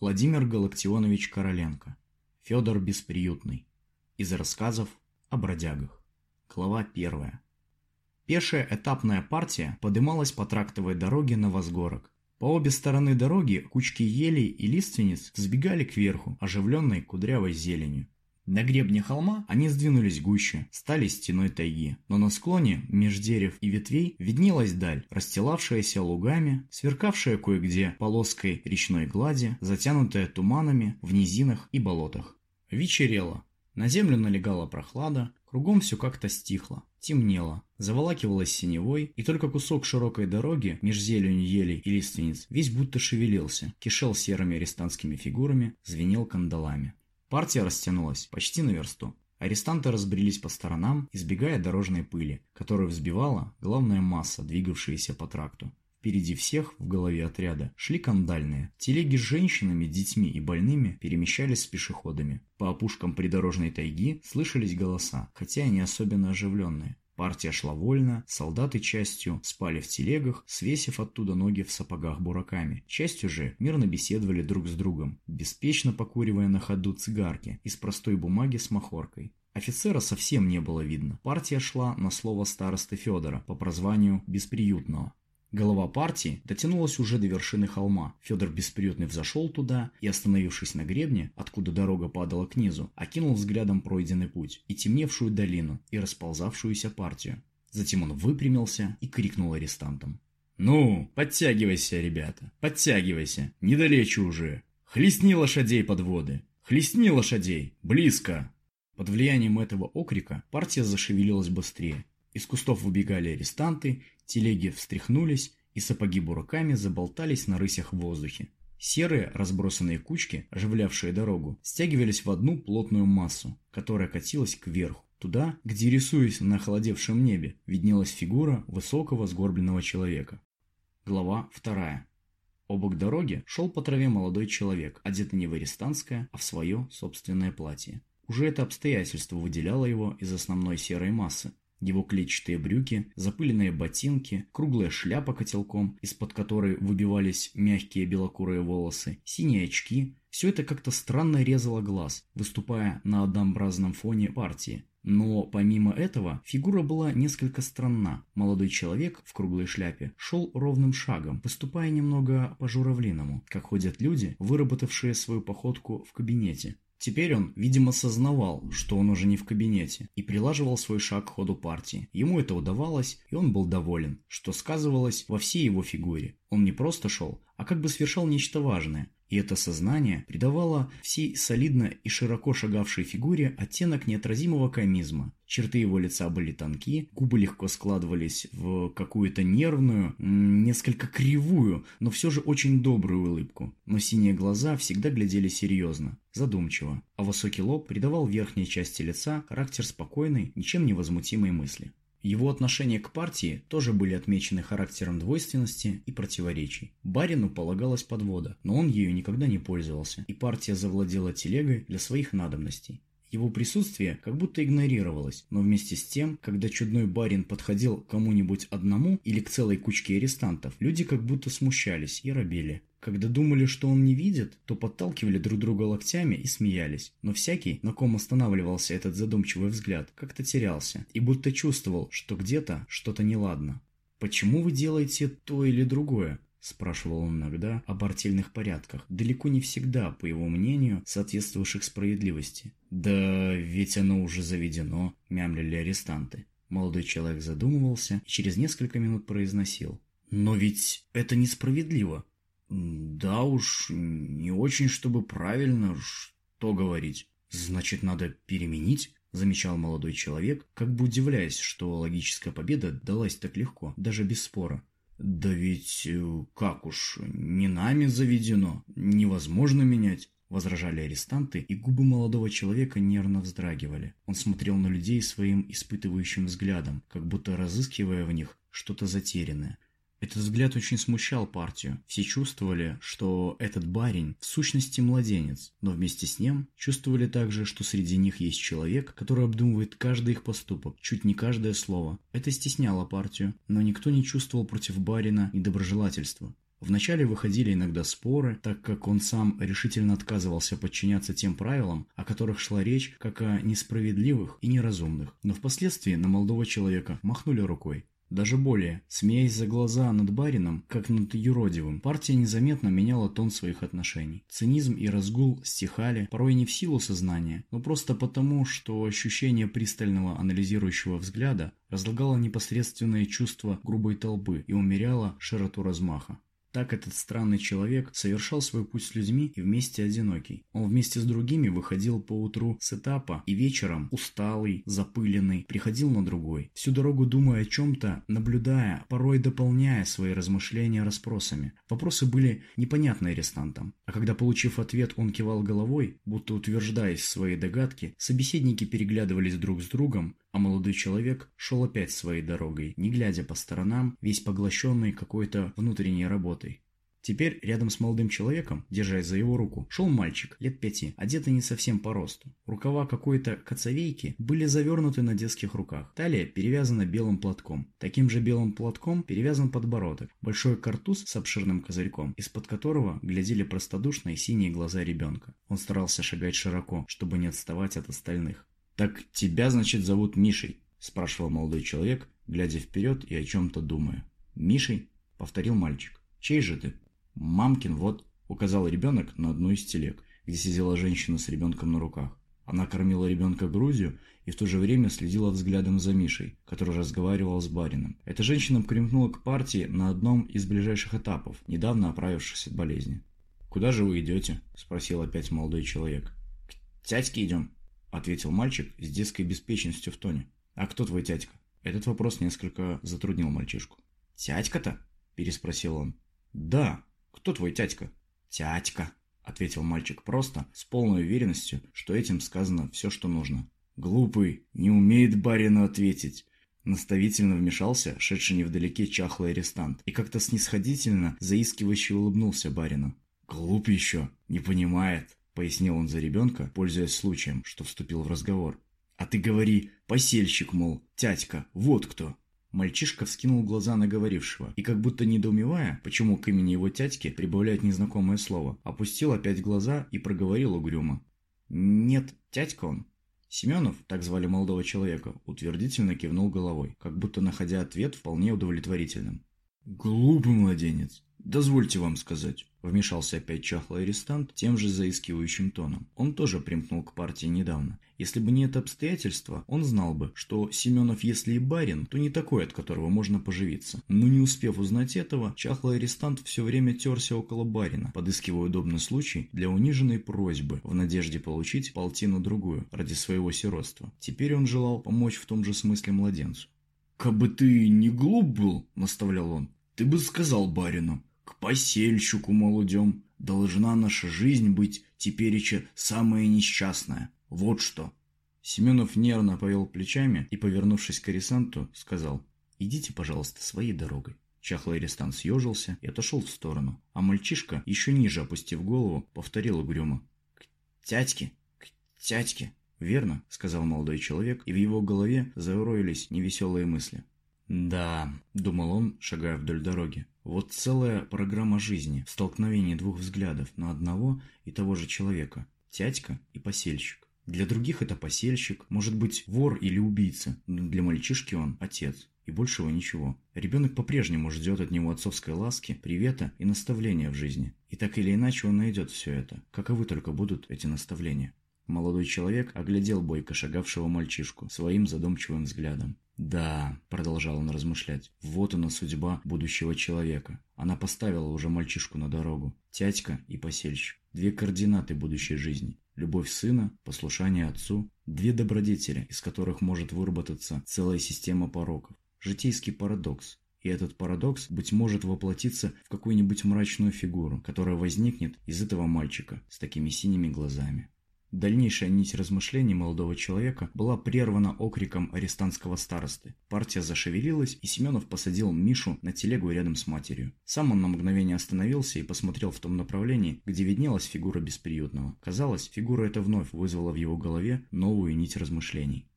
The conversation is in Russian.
Владимир Галактионович Короленко. Федор Бесприютный. Из рассказов о бродягах. Глава 1. Пешая этапная партия подымалась по трактовой дороге на Возгорок. По обе стороны дороги кучки елей и лиственниц взбегали кверху, оживленной кудрявой зеленью. На гребне холма они сдвинулись гуще, стали стеной тайги, но на склоне, меж дерев и ветвей, виднелась даль, расстилавшаяся лугами, сверкавшая кое-где полоской речной глади, затянутая туманами в низинах и болотах. Вечерело. На землю налегала прохлада, кругом все как-то стихло, темнело, заволакивалось синевой, и только кусок широкой дороги меж зеленью елей и лиственниц весь будто шевелился, кишел серыми арестантскими фигурами, звенел кандалами. Партия растянулась почти на версту. Арестанты разбрелись по сторонам, избегая дорожной пыли, которую взбивала главная масса, двигавшаяся по тракту. Впереди всех в голове отряда шли кандальные. Телеги с женщинами, детьми и больными перемещались с пешеходами. По опушкам придорожной тайги слышались голоса, хотя и не особенно оживленные. Партия шла вольно, солдаты частью спали в телегах, свесив оттуда ноги в сапогах бураками. Частью же мирно беседовали друг с другом, беспечно покуривая на ходу цигарки из простой бумаги с махоркой. Офицера совсем не было видно. Партия шла на слово старосты Федора по прозванию Бесприютного. Голова партии дотянулась уже до вершины холма. Федор Бесприютный взошел туда и, остановившись на гребне, откуда дорога падала к низу, окинул взглядом пройденный путь и темневшую долину, и расползавшуюся партию. Затем он выпрямился и крикнул арестантам: «Ну, подтягивайся, ребята, подтягивайся, недалече уже. Хлестни лошадей под воды, хлестни лошадей, близко!» Под влиянием этого окрика партия зашевелилась быстрее. Из кустов выбегали арестанты, телеги встряхнулись, и сапоги бураками заболтались на рысях в воздухе. Серые разбросанные кучки, оживлявшие дорогу, стягивались в одну плотную массу, которая катилась кверху, туда, где, рисуясь на охладевшем небе, виднелась фигура высокого сгорбленного человека. Глава 2. Обок дороги шел по траве молодой человек, одетый не в арестантское, а в свое собственное платье. Уже это обстоятельство выделяло его из основной серой массы. Его клетчатые брюки, запыленные ботинки, круглая шляпа котелком, из-под которой выбивались мягкие белокурые волосы, синие очки – все это как-то странно резало глаз, выступая на однообразном фоне партии. Но помимо этого фигура была несколько странна. Молодой человек в круглой шляпе шел ровным шагом, поступая немного по-журавлиному, как ходят люди, выработавшие свою походку в кабинете. Теперь он, видимо, сознавал, что он уже не в кабинете, и прилаживал свой шаг к ходу партии. Ему это удавалось, и он был доволен, что сказывалось во всей его фигуре. Он не просто шел, а как бы совершал нечто важное. И это сознание придавало всей солидно и широко шагавшей фигуре оттенок неотразимого комизма. Черты его лица были тонки, губы легко складывались в какую-то нервную, несколько кривую, но все же очень добрую улыбку. Но синие глаза всегда глядели серьезно, задумчиво, а высокий лоб придавал верхней части лица характер спокойной, ничем не возмутимой мысли. Его отношения к партии тоже были отмечены характером двойственности и противоречий. Барину полагалась подвода, но он ею никогда не пользовался, и партия завладела телегой для своих надобностей. Его присутствие как будто игнорировалось, но вместе с тем, когда чудной барин подходил к кому-нибудь одному или к целой кучке арестантов, люди как будто смущались и робели. Когда думали, что он не видит, то подталкивали друг друга локтями и смеялись. Но всякий, на ком останавливался этот задумчивый взгляд, как-то терялся и будто чувствовал, что где-то что-то неладно. «Почему вы делаете то или другое?» – спрашивал он иногда об артельных порядках, далеко не всегда, по его мнению, соответствовавших справедливости. «Да ведь оно уже заведено», – мямлили арестанты. Молодой человек задумывался и через несколько минут произносил: «Но ведь это несправедливо». «Да уж, не очень, чтобы правильно, что говорить. Значит, надо переменить», – замечал молодой человек, как бы удивляясь, что логическая победа далась так легко, даже без спора. «Да ведь, как уж, не нами заведено, невозможно менять», – возражали арестанты, и губы молодого человека нервно вздрагивали. Он смотрел на людей своим испытывающим взглядом, как будто разыскивая в них что-то затерянное. Этот взгляд очень смущал партию. Все чувствовали, что этот барин в сущности младенец, но вместе с ним чувствовали также, что среди них есть человек, который обдумывает каждый их поступок, чуть не каждое слово. Это стесняло партию, но никто не чувствовал против барина недоброжелательства. Вначале выходили иногда споры, так как он сам решительно отказывался подчиняться тем правилам, о которых шла речь, как о несправедливых и неразумных. Но впоследствии на молодого человека махнули рукой. Даже более, смеясь за глаза над барином, как над юродивым, партия незаметно меняла тон своих отношений. Цинизм и разгул стихали, порой не в силу сознания, но просто потому, что ощущение пристального анализирующего взгляда разлагало непосредственные чувства грубой толпы и умеряло широту размаха. Так этот странный человек совершал свой путь с людьми и вместе одинокий. Он вместе с другими выходил поутру с этапа и вечером, усталый, запыленный, приходил на другой. Всю дорогу думая о чем-то, наблюдая, порой дополняя свои размышления расспросами. Вопросы были непонятны арестантам. А когда, получив ответ, он кивал головой, будто утверждаясь в своей догадке, собеседники переглядывались друг с другом, а молодой человек шел опять своей дорогой, не глядя по сторонам, весь поглощенный какой-то внутренней работой. Теперь рядом с молодым человеком, держась за его руку, шел мальчик лет 5, одетый не совсем по росту. Рукава какой-то коцовейки были завернуты на детских руках. Талия перевязана белым платком. Таким же белым платком перевязан подбородок. Большой картуз с обширным козырьком, из-под которого глядели простодушные синие глаза ребенка. Он старался шагать широко, чтобы не отставать от остальных. «Так тебя, значит, зовут Мишей?» – спрашивал молодой человек, глядя вперед и о чем-то думая. «Мишей?» – повторил мальчик. «Чей же ты?» «Мамкин, вот», – указал ребенок на одну из телег, где сидела женщина с ребенком на руках. Она кормила ребенка грудью и в то же время следила взглядом за Мишей, который разговаривал с барином. Эта женщина примкнула к партии на одном из ближайших этапов, недавно оправившись от болезни. «Куда же вы идете?» – спросил опять молодой человек. «К тятьке идем», — ответил мальчик с детской беспечностью в тоне. «А кто твой тятька?» Этот вопрос несколько затруднил мальчишку. «Тятька-то?» — переспросил он. «Да. Кто твой тятька?» «Тятька», — ответил мальчик просто, с полной уверенностью, что этим сказано все, что нужно. «Глупый, не умеет барину ответить». Наставительно вмешался шедший невдалеке чахлый арестант и как-то снисходительно, заискивающе улыбнулся барину. «Глуп еще, не понимает», — пояснил он за ребенка, пользуясь случаем, что вступил в разговор. «А ты говори, посельщик, мол, тятька, вот кто». Мальчишка вскинул глаза на говорившего и, как будто недоумевая, почему к имени его тятьки прибавляют незнакомое слово, опустил опять глаза и проговорил угрюмо. «Нет, тятька он». Семенов, так звали молодого человека, утвердительно кивнул головой, как будто находя ответ вполне удовлетворительным. «Глупый младенец, дозвольте вам сказать», — вмешался опять чахлый арестант тем же заискивающим тоном. Он тоже примкнул к партии недавно. Если бы не это обстоятельство, он знал бы, что Семенов, если и барин, то не такой, от которого можно поживиться. Но не успев узнать этого, чахлый арестант все время терся около барина, подыскивая удобный случай для униженной просьбы, в надежде получить полтину-другую ради своего сиротства. Теперь он желал помочь в том же смысле младенцу. «Кабы ты не глуп был, — наставлял он, — ты бы сказал барину, к посельщику, мол, идем, должна наша жизнь быть тепереча самая несчастная. Вот что». Семенов нервно повел плечами и, повернувшись к арестанту, сказал: «Идите, пожалуйста, своей дорогой». Чахлый арестант съежился и отошел в сторону, а мальчишка, еще ниже опустив голову, повторил угрюмо: «К тятьке, к тятьке». «Верно», — сказал молодой человек, и в его голове зароились невеселые мысли. «Да», — думал он, шагая вдоль дороги, — «вот целая программа жизни, столкновение двух взглядов на одного и того же человека, тятька и посельщик. Для других это посельщик, может быть, вор или убийца, но для мальчишки он отец, и большего ничего. Ребенок по-прежнему ждет от него отцовской ласки, привета и наставления в жизни, и так или иначе он найдет все это, каковы только будут эти наставления». Молодой человек оглядел бойко шагавшего мальчишку своим задумчивым взглядом. «Да», — продолжал он размышлять, — «вот она судьба будущего человека. Она поставила уже мальчишку на дорогу. Тятька и посельщик. Две координаты будущей жизни. Любовь сына, послушание отцу. Две добродетели, из которых может выработаться целая система пороков. Житейский парадокс. И этот парадокс, быть может, воплотится в какую-нибудь мрачную фигуру, которая возникнет из этого мальчика с такими синими глазами». Дальнейшая нить размышлений молодого человека была прервана окриком арестантского старосты. Партия зашевелилась, и Семенов посадил Мишу на телегу рядом с матерью. Сам он на мгновение остановился и посмотрел в том направлении, где виднелась фигура бесприютного. Казалось, фигура эта вновь вызвала в его голове новую нить размышлений.